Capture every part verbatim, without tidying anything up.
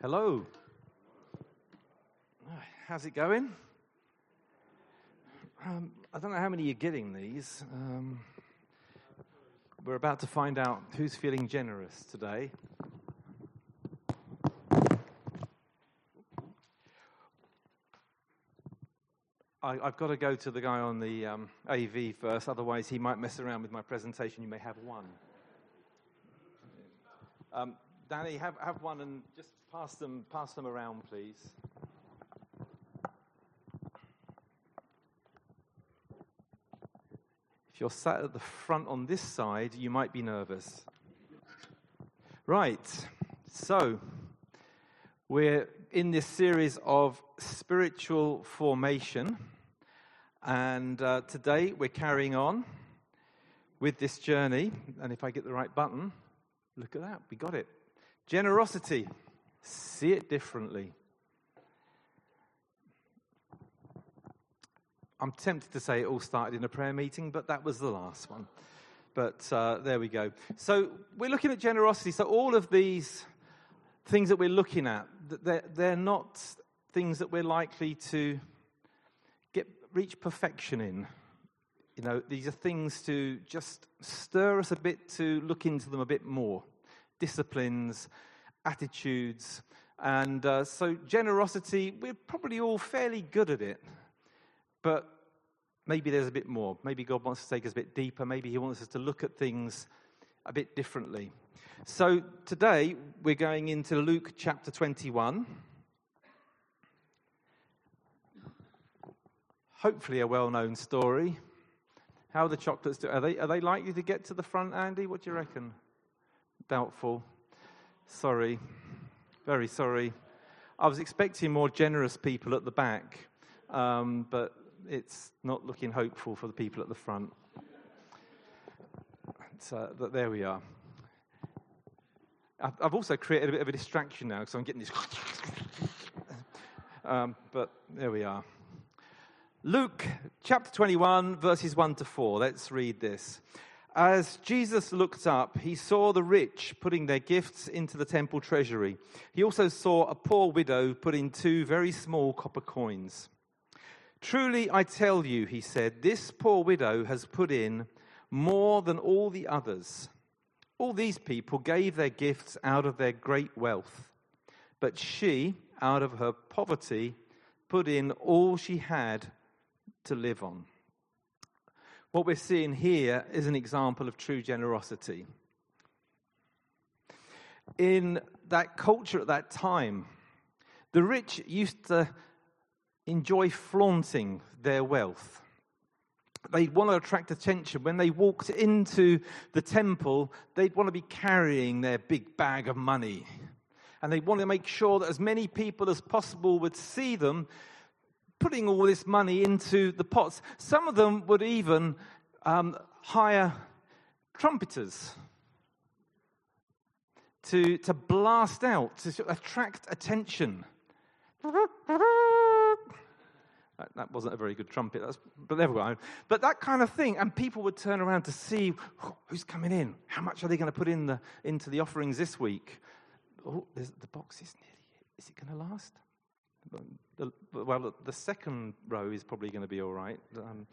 Hello. How's it going? Um, I don't know how many you're getting these. Um, we're about to find out who's feeling generous today. I, I've got to go to the guy on the um, A V first, otherwise he might mess around with my presentation. You may have one. Um, Danny, have, have one and just pass them, pass them around, please. If you're sat at the front on this side, you might be nervous. Right, so we're in this series of spiritual formation, and uh, today we're carrying on with this journey, and if I get the right button, look at that, we got it. Generosity, see it differently. I'm tempted to say it all started in a prayer meeting, but that was the last one. But uh, there we go. So we're looking at generosity. So all of these things that we're looking at, they're, they're not things that we're likely to get reach perfection in. You know, these are things to just stir us a bit, to look into them a bit more. Disciplines, attitudes, and uh, so generosity, we're probably all fairly good at it. But maybe there's a bit more. Maybe God wants to take us a bit deeper. Maybe he wants us to look at things a bit differently. So today we're going into Luke chapter twenty-one. Hopefully a well-known story. How are the chocolates do? Are they are they likely to get to the front, Andy? What do you reckon? Doubtful. Sorry. Very sorry. I was expecting more generous people at the back, um, but it's not looking hopeful for the people at the front. So but there we are. I've also created a bit of a distraction now because I'm getting this. um, but there we are. Luke chapter twenty-one, verses one to four. Let's read this. As Jesus looked up, he saw the rich putting their gifts into the temple treasury. He also saw a poor widow put in two very small copper coins. Truly, I tell you, he said, this poor widow has put in more than all the others. All these people gave their gifts out of their great wealth, but she, out of her poverty, put in all she had to live on. What we're seeing here is an example of true generosity. In that culture at that time, the rich used to enjoy flaunting their wealth. They'd want to attract attention. When they walked into the temple, they'd want to be carrying their big bag of money. And they'd want to make sure that as many people as possible would see them putting all this money into the pots. Some of them would even um, hire trumpeters to, to blast out, to attract attention. That wasn't a very good trumpet, that's, but there we go. But that kind of thing, and people would turn around to see oh, who's coming in. How much are they going to put in the into the offerings this week? Oh, there's, the box is nearly. Is it going to last? The, well, the second row is probably going to be all right. Um,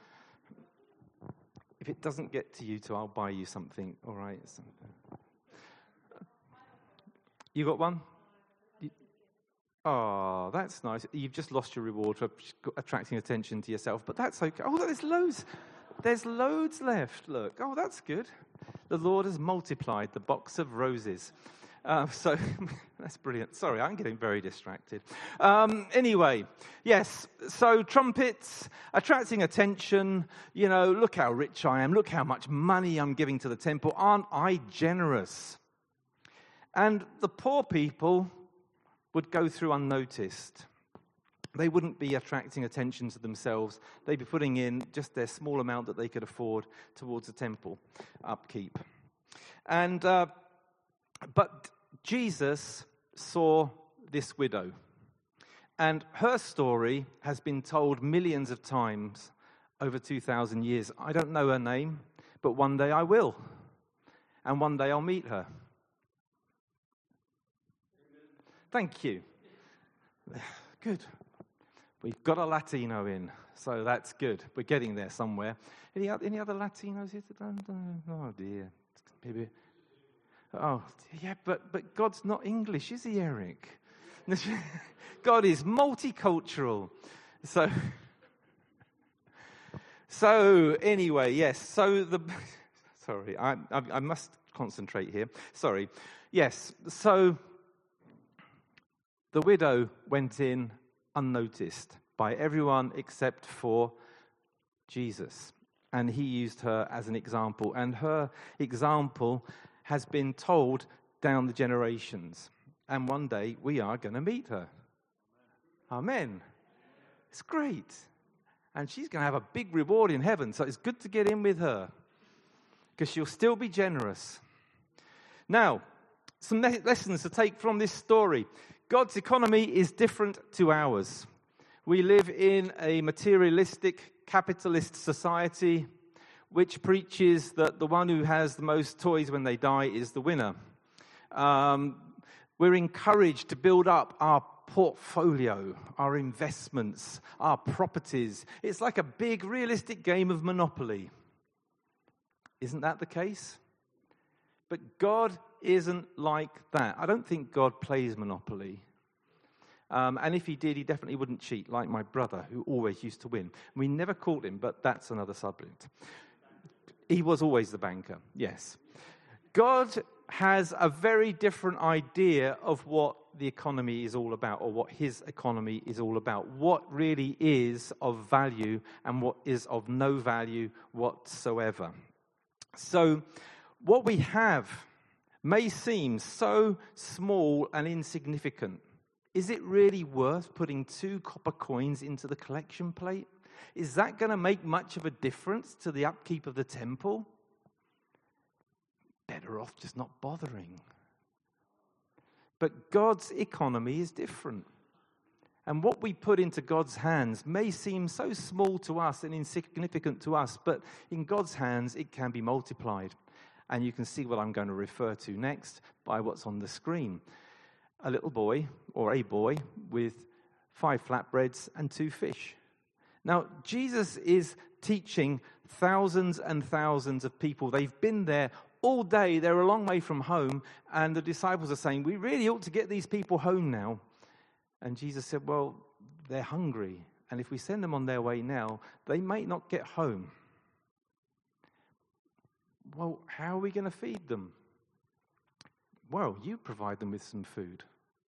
if it doesn't get to you two, I'll buy you something. All right. Something. You got one? Oh, that's nice. You've just lost your reward for attracting attention to yourself, but that's okay. Oh, there's loads. There's loads left. Look. Oh, that's good. The Lord has multiplied the box of roses. Uh, so that's brilliant. Sorry, I'm getting very distracted. Um, anyway, yes, so trumpets, attracting attention. You know, look how rich I am. Look how much money I'm giving to the temple. Aren't I generous? And the poor people would go through unnoticed. They wouldn't be attracting attention to themselves. They'd be putting in just their small amount that they could afford towards the temple upkeep. And uh, but Jesus saw this widow, and her story has been told millions of times over two thousand years. I don't know her name, but one day I will, and one day I'll meet her. Thank you. Good. We've got a Latino in, so that's good. We're getting there somewhere. Any, any other Latinos here today? Oh, dear. Maybe. Oh, yeah, but, but God's not English, is he, Eric? God is multicultural. So, so anyway, yes. So the, sorry, I, I, I must concentrate here. Sorry. Yes, so the widow went in unnoticed by everyone except for Jesus. And he used her as an example. And her example has been told down the generations. And one day we are going to meet her. Amen. It's great. And she's going to have a big reward in heaven. So it's good to get in with her, because she'll still be generous. Now, some lessons to take from this story. God's economy is different to ours. We live in a materialistic, capitalist society which preaches that the one who has the most toys when they die is the winner. Um, we're encouraged to build up our portfolio, our investments, our properties. It's like a big, realistic game of Monopoly. Isn't that the case? But God isn't like that. I don't think God plays Monopoly. Um, and if he did, he definitely wouldn't cheat, like my brother, who always used to win. We never caught him, but that's another subject. He was always the banker, yes. God has a very different idea of what the economy is all about, or what his economy is all about, what really is of value and what is of no value whatsoever. So what we have may seem so small and insignificant. Is it really worth putting two copper coins into the collection plate? Is that going to make much of a difference to the upkeep of the temple? Better off just not bothering. But God's economy is different. And what we put into God's hands may seem so small to us and insignificant to us, but in God's hands it can be multiplied. And you can see what I'm going to refer to next by what's on the screen. A little boy, or a boy, with five flatbreads and two fish. Now, Jesus is teaching thousands and thousands of people. They've been there all day. They're a long way from home. And the disciples are saying, we really ought to get these people home now. And Jesus said, well, they're hungry. And if we send them on their way now, they might not get home. Well, how are we going to feed them? Well, you provide them with some food.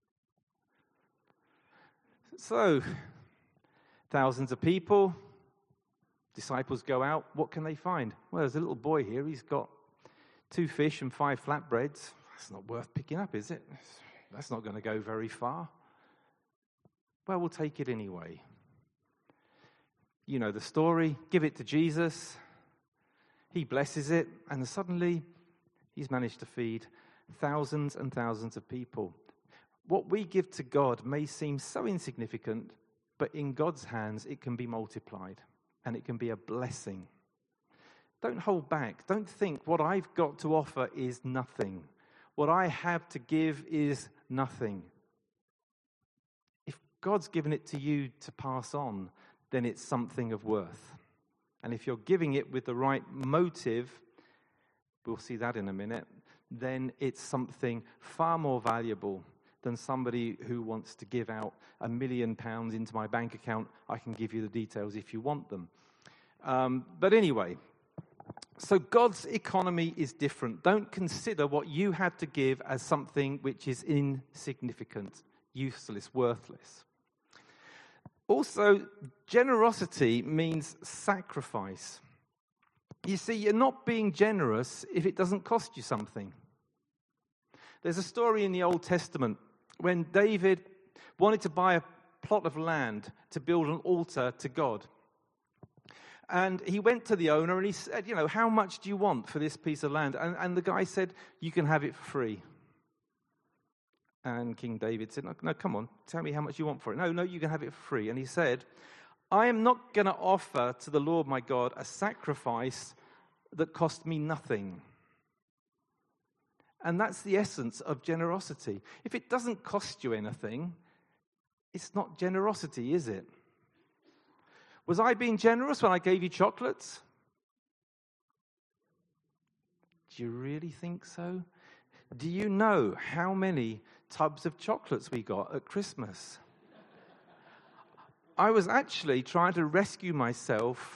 So, thousands of people, disciples go out. What can they find? Well, there's a little boy here. He's got two fish and five flatbreads. That's not worth picking up, is it? That's not going to go very far. Well, we'll take it anyway. You know the story. Give it to Jesus. He blesses it, and suddenly he's managed to feed thousands and thousands of people. What we give to God may seem so insignificant, but in God's hands it can be multiplied, and it can be a blessing. Don't hold back. Don't think what I've got to offer is nothing. What I have to give is nothing. If God's given it to you to pass on, then it's something of worth. And if you're giving it with the right motive, we'll see that in a minute, then it's something far more valuable than somebody who wants to give out a million pounds into my bank account. I can give you the details if you want them. Um, but anyway, so God's economy is different. Don't consider what you have to give as something which is insignificant, useless, worthless. Also, generosity means sacrifice. You see, you're not being generous if it doesn't cost you something. There's a story in the Old Testament when David wanted to buy a plot of land to build an altar to God. And he went to the owner and he said, you know, how much do you want for this piece of land? And, and the guy said, you can have it for free. And King David said, no, no, come on, tell me how much you want for it. No, no, you can have it for free. And he said, I am not going to offer to the Lord my God a sacrifice that cost me nothing. And that's the essence of generosity. If it doesn't cost you anything, it's not generosity, is it? Was I being generous when I gave you chocolates? Do you really think so? Do you know how many tubs of chocolates we got at Christmas? I was actually trying to rescue myself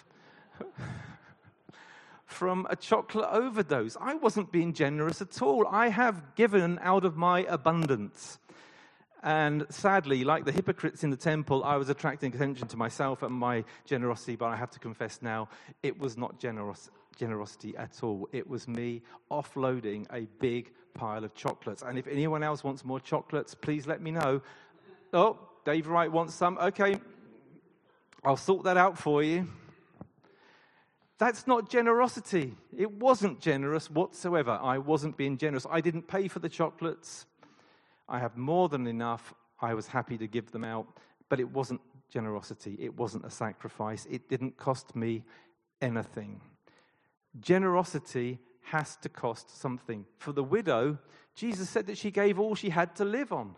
from a chocolate overdose. I wasn't being generous at all. I have given out of my abundance. And sadly, like the hypocrites in the temple, I was attracting attention to myself and my generosity, but I have to confess now, it was not generous, generosity at all. It was me offloading a big pile of chocolates. And if anyone else wants more chocolates, please let me know. Oh, Dave Wright wants some. Okay, I'll sort that out for you. That's not generosity. It wasn't generous whatsoever. I wasn't being generous. I didn't pay for the chocolates. I have more than enough. I was happy to give them out. But it wasn't generosity. It wasn't a sacrifice. It didn't cost me anything. Generosity has to cost something. For the widow, Jesus said that she gave all she had to live on.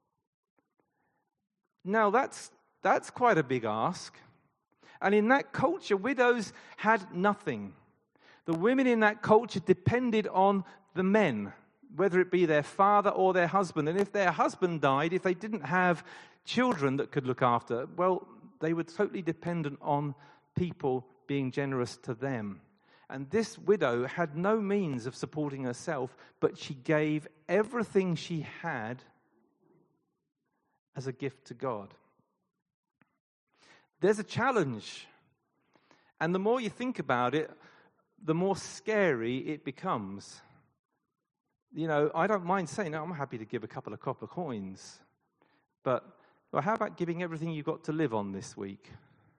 Now, that's that's quite a big ask. And in that culture, widows had nothing. The women in that culture depended on the men, whether it be their father or their husband. And if their husband died, if they didn't have children that could look after, well, they were totally dependent on people being generous to them. And this widow had no means of supporting herself, but she gave everything she had as a gift to God. There's a challenge. And the more you think about it, the more scary it becomes. You know, I don't mind saying, no, I'm happy to give a couple of copper coins. But well, how about giving everything you've got to live on this week?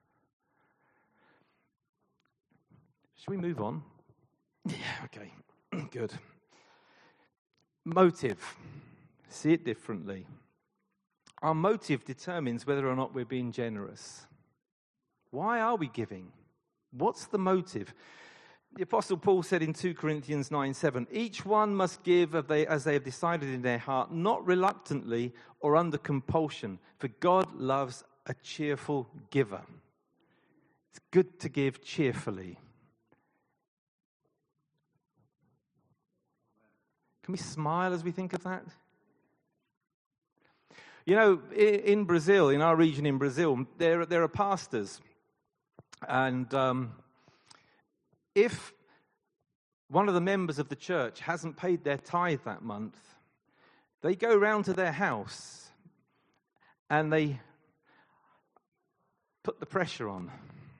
Should we move on? Yeah, okay. Good. Motive. See it differently. Our motive determines whether or not we're being generous. Why are we giving? What's the motive? The Apostle Paul said in Second Corinthians nine seven, each one must give as they have decided in their heart, not reluctantly or under compulsion, for God loves a cheerful giver. It's good to give cheerfully. Can we smile as we think of that? You know, in Brazil, in our region in Brazil, there, there are pastors. And um, if one of the members of the church hasn't paid their tithe that month, they go round to their house and they put the pressure on.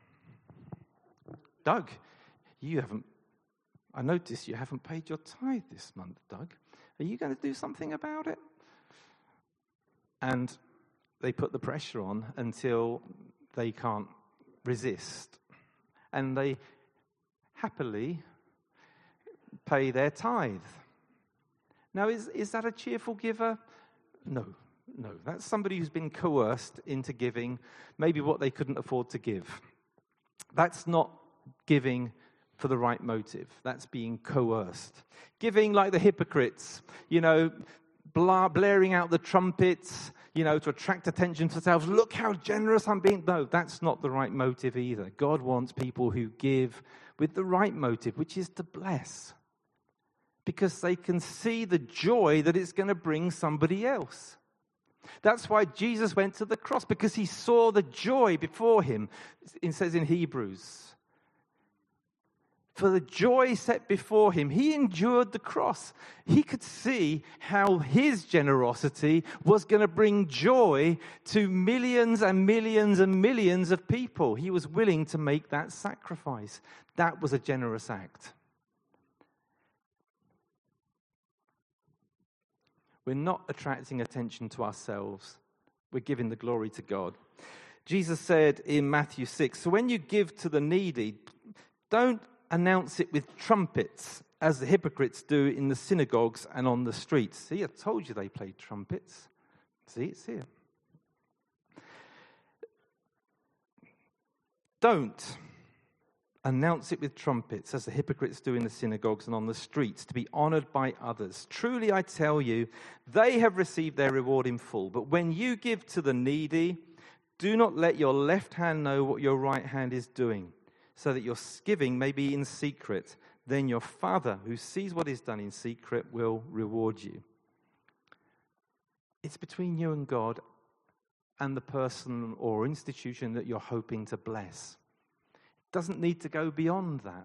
Doug, you haven't, I notice you haven't paid your tithe this month, Doug. Are you going to do something about it? And they put the pressure on until they can't resist. And they happily pay their tithe. Now, is, is that a cheerful giver? No, no. That's somebody who's been coerced into giving maybe what they couldn't afford to give. That's not giving for the right motive. That's being coerced. Giving like the hypocrites, you know, blah, blaring out the trumpets, you know, to attract attention to themselves. Look how generous I'm being. No, that's not the right motive either. God wants people who give with the right motive, which is to bless. Because they can see the joy that it's going to bring somebody else. That's why Jesus went to the cross, because he saw the joy before him. It says in Hebrews, for the joy set before him, he endured the cross. He could see how his generosity was going to bring joy to millions and millions and millions of people. He was willing to make that sacrifice. That was a generous act. We're not attracting attention to ourselves. We're giving the glory to God. Jesus said in Matthew six, so when you give to the needy, don't announce it with trumpets, as the hypocrites do in the synagogues and on the streets. See, I told you they played trumpets. See, it's here. Don't Announce it with trumpets, as the hypocrites do in the synagogues and on the streets, to be honored by others. Truly, I tell you, they have received their reward in full. But when you give to the needy, do not let your left hand know what your right hand is doing, so that your giving may be in secret. Then your Father, who sees what is done in secret, will reward you. It's between you and God and the person or institution that you're hoping to bless. It doesn't need to go beyond that.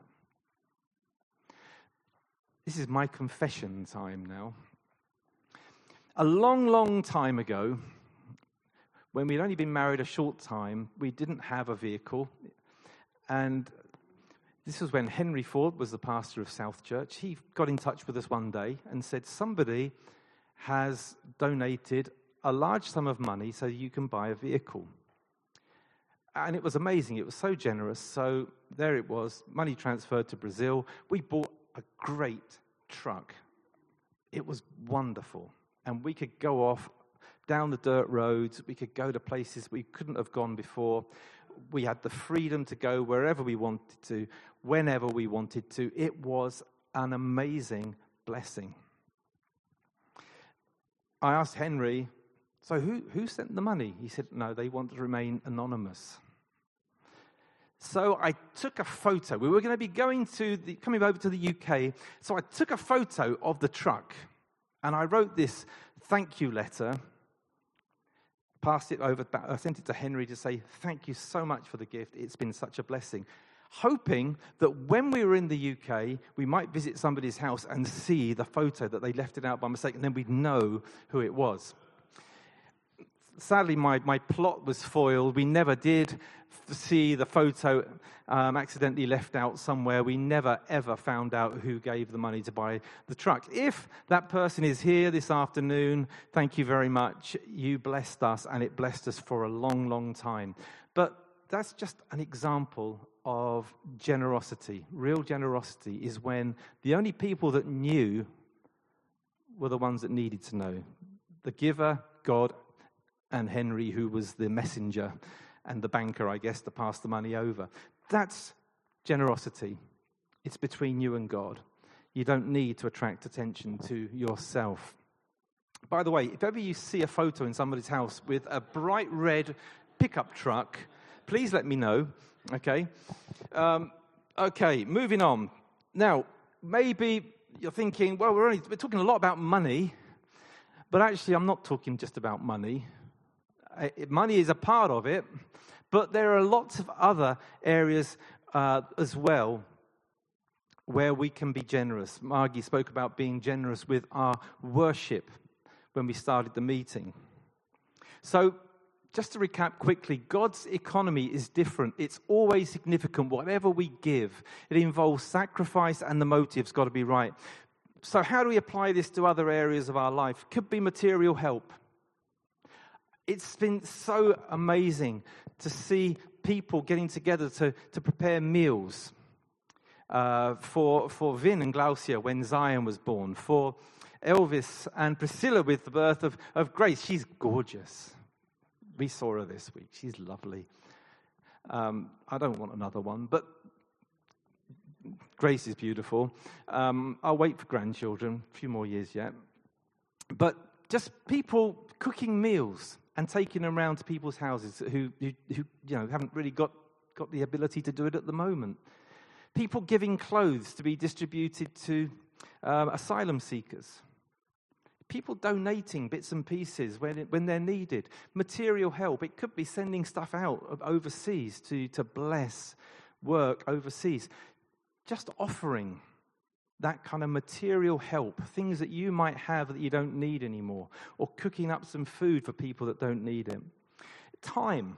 This is my confession time now. A long, long time ago, when we'd only been married a short time, we didn't have a vehicle. And this was when Henry Ford was the pastor of South Church. He got in touch with us one day and said, somebody has donated a large sum of money so you can buy a vehicle. And it was amazing. It was so generous. So there it was, money transferred to Brazil. We bought a great truck. It was wonderful. And we could go off down the dirt roads. We could go to places we couldn't have gone before. We had the freedom to go wherever we wanted to, whenever we wanted to. It was an amazing blessing. I asked Henry, so who, who sent the money? He said, no, they want to remain anonymous. So I took a photo. We were going to be going to the, coming over to the U K. So I took a photo of the truck and I wrote this thank you letter. Passed it over, I sent it to Henry to say, thank you so much for the gift. It's been such a blessing. Hoping that when we were in the U K, we might visit somebody's house and see the photo that they left it out by mistake, and then we'd know who it was. Sadly, my, my plot was foiled. We never did see the photo um, accidentally left out somewhere. We never, ever found out who gave the money to buy the truck. If that person is here this afternoon, thank you very much. You blessed us, and it blessed us for a long, long time. But that's just an example of generosity. Real generosity is when the only people that knew were the ones that needed to know. The giver, God, and Henry, who was the messenger, and the banker, I guess, to pass the money over. That's generosity. It's between you and God. You don't need to attract attention to yourself. By the way, if ever you see a photo in somebody's house with a bright red pickup truck, please let me know, okay? Um, okay, moving on. Now, maybe you're thinking, well, we're only we're talking a lot about money, but actually I'm not talking just about money. Money is a part of it, but there are lots of other areas uh, as well where we can be generous. Margie spoke about being generous with our worship when we started the meeting. So just to recap quickly, God's economy is different. It's always significant. Whatever we give, it involves sacrifice, and the motive's got to be right. So how do we apply this to other areas of our life? Could be material help. It's been so amazing to see people getting together to, to prepare meals uh, for, for Vin and Glaucia when Zion was born, for Elvis and Priscilla with the birth of, of Grace. She's gorgeous. We saw her this week. She's lovely. Um, I don't want another one, but Grace is beautiful. Um, I'll wait for grandchildren, a few more years yet. But just people cooking meals and taking them around to people's houses who, who, who you know, haven't really got, got the ability to do it at the moment. People giving clothes to be distributed to um, asylum seekers. People donating bits and pieces when, it, when they're needed. Material help. It could be sending stuff out overseas to, to bless work overseas. Just offering that kind of material help, things that you might have that you don't need anymore, or cooking up some food for people that don't need it. Time.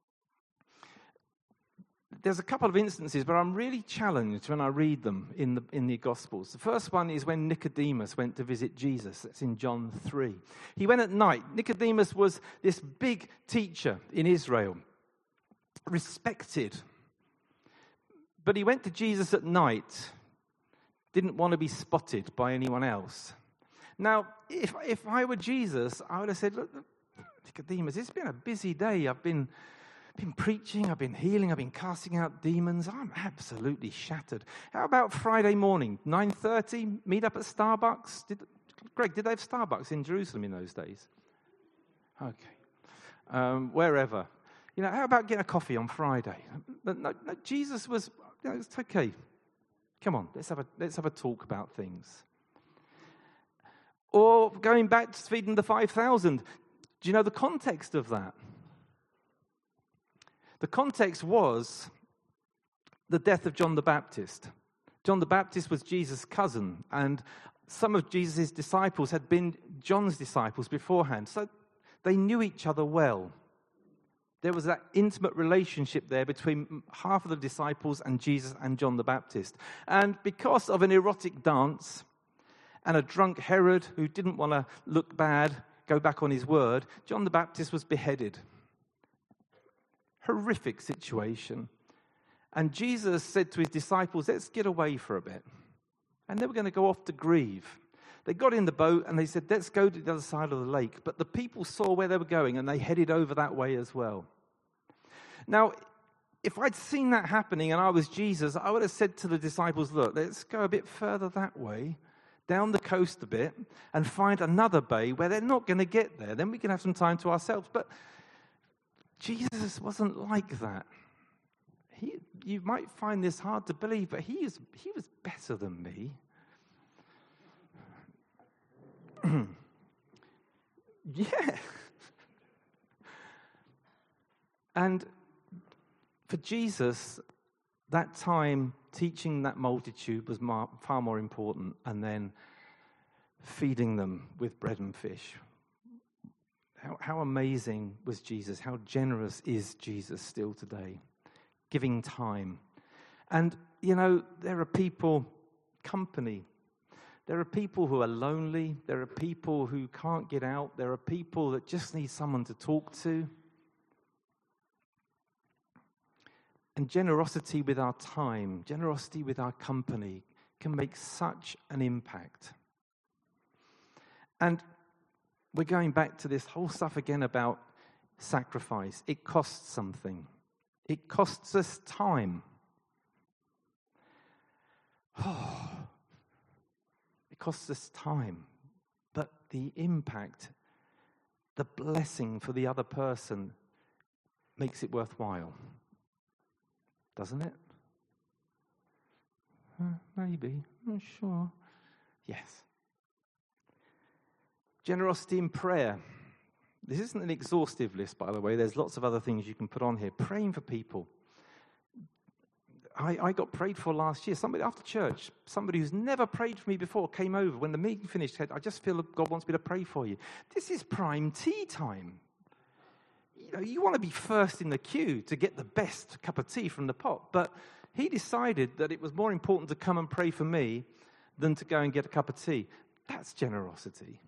There's a couple of instances, but I'm really challenged when I read them in the in the Gospels. The first one is when Nicodemus went to visit Jesus. That's in John three. He went at night. Nicodemus was this big teacher in Israel, respected. But he went to Jesus at night, didn't want to be spotted by anyone else. Now, if if I were Jesus, I would have said, look, Nicodemus, it's been a busy day. I've been I've been preaching, I've been healing, I've been casting out demons. I'm absolutely shattered. How about Friday morning, nine thirty, meet up at Starbucks? Did, Greg, did they have Starbucks in Jerusalem in those days? Okay. Um, wherever. You know, how about getting a coffee on Friday? But no, no, Jesus was, you know, it's okay. Come on, let's have a let's have a talk about things. Or going back to feeding the five thousand. Do you know the context of that? The context was the death of John the Baptist. John the Baptist was Jesus' cousin, and some of Jesus' disciples had been John's disciples beforehand, so they knew each other well. There was that intimate relationship there between half of the disciples and Jesus and John the Baptist. And because of an erotic dance and a drunk Herod who didn't want to look bad, go back on his word, John the Baptist was beheaded. Horrific situation. And Jesus said to his disciples, let's get away for a bit. And they were going to go off to grieve. They got in the boat and they said, let's go to the other side of the lake. But the people saw where they were going and they headed over that way as well. Now, if I'd seen that happening and I was Jesus, I would have said to the disciples, look, let's go a bit further that way, down the coast a bit, and find another bay where they're not going to get there. Then we can have some time to ourselves. But Jesus wasn't like that. He, you might find this hard to believe, but he is he was better than me. Yeah. And for Jesus, that time teaching that multitude was mar- far more important, and then feeding them with bread and fish. How, how amazing was Jesus? How generous is Jesus still today? Giving time. And, you know, there are people, company. There are people who are lonely. There are people who can't get out. There are people that just need someone to talk to. And generosity with our time, generosity with our company can make such an impact. And we're going back to this whole stuff again about sacrifice. It costs something. It costs us time. Oh, it costs us time. But the impact, the blessing for the other person makes it worthwhile. Doesn't it? Uh, maybe. I'm not sure. Yes. Generosity in prayer. This isn't an exhaustive list, by the way. There's lots of other things you can put on here. Praying for people. I, I got prayed for last year. Somebody after church, somebody who's never prayed for me before came over. When the meeting finished, said, I just feel God wants me to pray for you. This is prime tea time. You know, you want to be first in the queue to get the best cup of tea from the pot. But he decided that it was more important to come and pray for me than to go and get a cup of tea. That's generosity.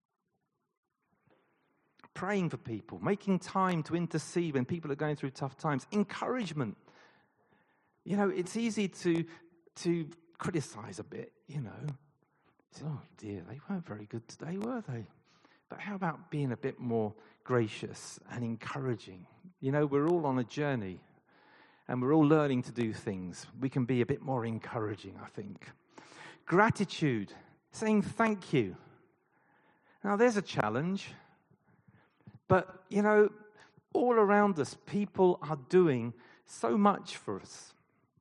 Praying for people, making time to intercede when people are going through tough times. Encouragement. You know, it's easy to to criticize a bit, you know. Say, oh dear, they weren't very good today, were they? But how about being a bit more gracious and encouraging? You know, we're all on a journey and we're all learning to do things. We can be a bit more encouraging, I think. Gratitude, saying thank you. Now, there's a challenge. But, you know, all around us, people are doing so much for us.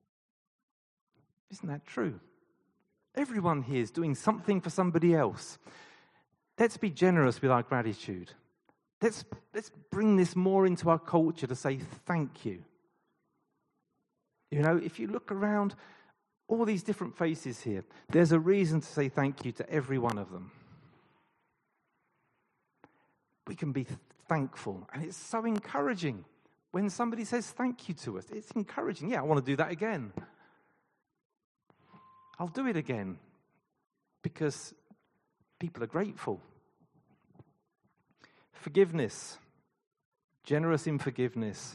Isn't that true? Everyone here is doing something for somebody else. Let's be generous with our gratitude. Let's, let's bring this more into our culture to say thank you. You know, if you look around all these different faces here, there's a reason to say thank you to every one of them. We can be thankful, and it's so encouraging when somebody says thank you to us. It's encouraging. Yeah, I want to do that again. I'll do it again because people are grateful. Forgiveness. Generous in forgiveness.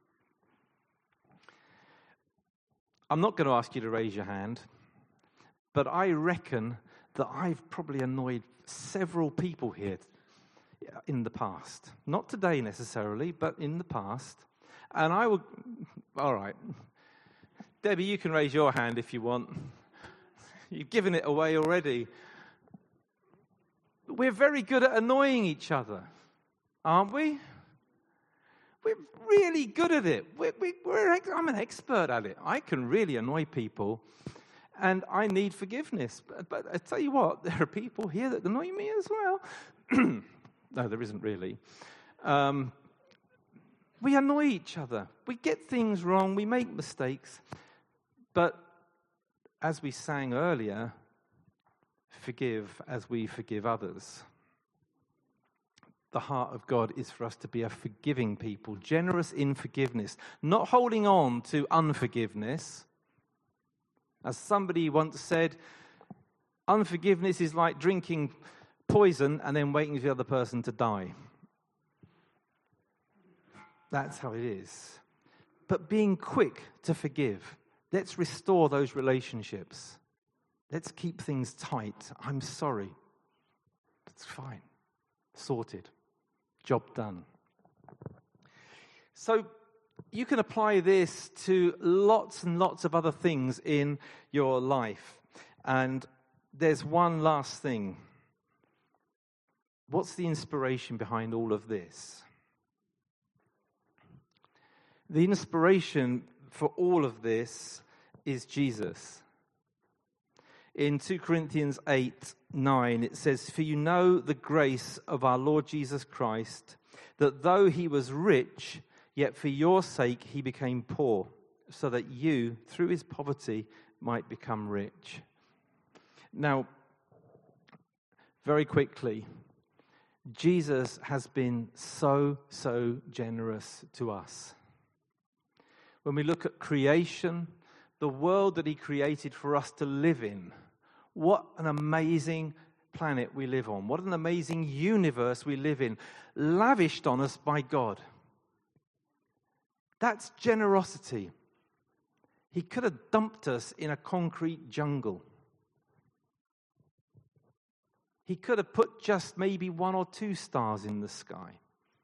I'm not going to ask you to raise your hand, but I reckon that I've probably annoyed several people here in the past. Not today necessarily, but in the past. And I will, all right. Debbie, you can raise your hand if you want. You've given it away already. We're very good at annoying each other, aren't we? We're really good at it. We're, we, we're, I'm an expert at it. I can really annoy people, and I need forgiveness. But, but I tell you what, there are people here that annoy me as well. No, there isn't really. Um, we annoy each other. We get things wrong. We make mistakes. But as we sang earlier, forgive as we forgive others. The heart of God is for us to be a forgiving people, generous in forgiveness, not holding on to unforgiveness. As somebody once said, unforgiveness is like drinking poison and then waiting for the other person to die. That's how it is. But being quick to forgive. Let's restore those relationships. Let's keep things tight. I'm sorry. It's fine. Sorted. Job done. So you can apply this to lots and lots of other things in your life. And there's one last thing. What's the inspiration behind all of this? The inspiration for all of this is Jesus. In Second Corinthians eight nine, it says, "For you know the grace of our Lord Jesus Christ, that though he was rich, yet for your sake he became poor, so that you, through his poverty, might become rich." Now, very quickly, Jesus has been so, so generous to us. When we look at creation, the world that he created for us to live in, what an amazing planet we live on. What an amazing universe we live in, lavished on us by God. That's generosity. He could have dumped us in a concrete jungle. He could have put just maybe one or two stars in the sky.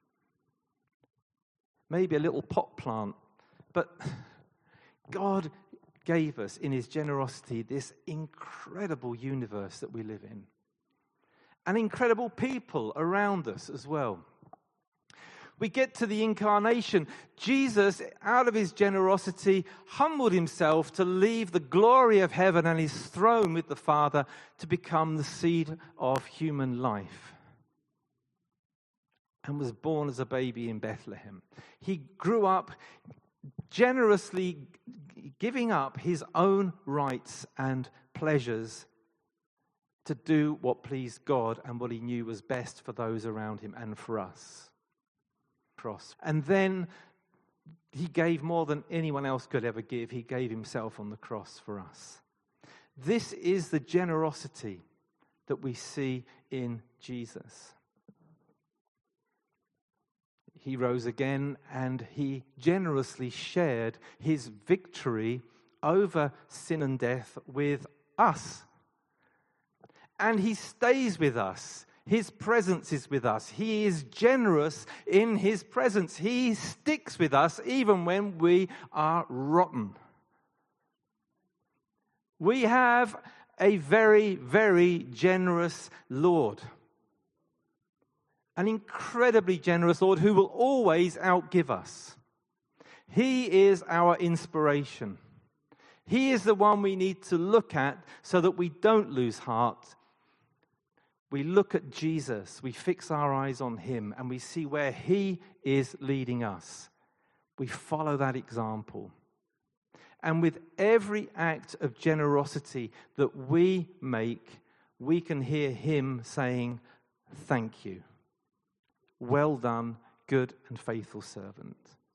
Maybe a little pot plant. But God gave us, in his generosity, this incredible universe that we live in. And incredible people around us as well. We get to the incarnation. Jesus, out of his generosity, humbled himself to leave the glory of heaven and his throne with the Father to become the seed of human life. And was born as a baby in Bethlehem. He grew up generously giving up his own rights and pleasures to do what pleased God and what he knew was best for those around him and for us. Cross. And then he gave more than anyone else could ever give. He gave himself on the cross for us. This is the generosity that we see in Jesus. He rose again and he generously shared his victory over sin and death with us. And he stays with us. His presence is with us. He is generous in his presence. He sticks with us even when we are rotten. We have a very, very generous Lord. An incredibly generous Lord who will always outgive us. He is our inspiration. He is the one we need to look at so that we don't lose heart. We look at Jesus, we fix our eyes on him, and we see where he is leading us. We follow that example. And with every act of generosity that we make, we can hear him saying, "Thank you. Well done, good and faithful servant."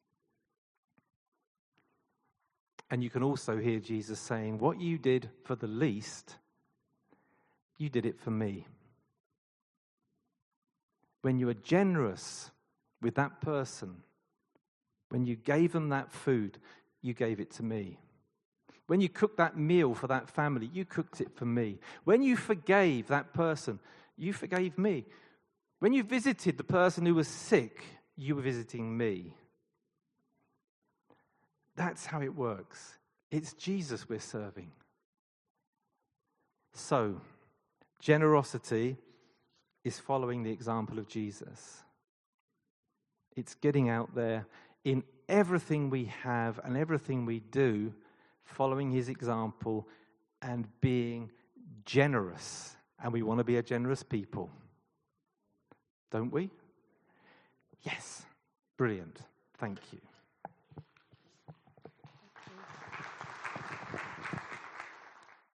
And you can also hear Jesus saying, "What you did for the least, you did it for me." When you are generous with that person, when you gave them that food, you gave it to me. When you cooked that meal for that family, you cooked it for me. When you forgave that person, you forgave me. When you visited the person who was sick, you were visiting me. That's how it works. It's Jesus we're serving. So, generosity is following the example of Jesus. It's getting out there in everything we have and everything we do, following his example and being generous. And we want to be a generous people. Don't we? Yes. Brilliant. Thank you.